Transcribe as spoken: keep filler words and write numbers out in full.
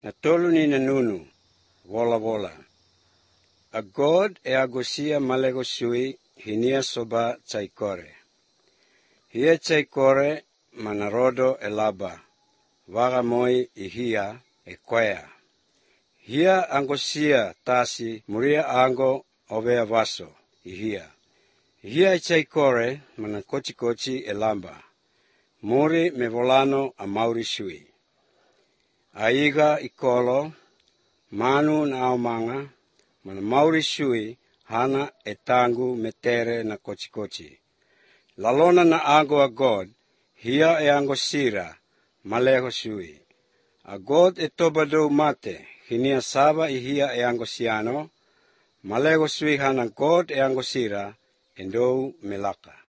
Natolu ni nanunu, wola-wola. A God e agosia malego sui hinia soba tsaikore. Hia tsaikore manarodo e laba, waga moi ihia e kwea. Hia angosia tasi muria ango ovea vaso ihia. Hia tsaikore mana kochi-kochi e lamba, muri me volano a mauri sui. Aiga ikolo, manu na aumanga, mana mauri sui hana e tangu metere na kochi-kochi. Lalona na ango a God, hia e ango sira, maleho sui. A God e tobadou mate, hinia saba i hia e ango siano, maleho sui hana God e ango sira, endou melaka.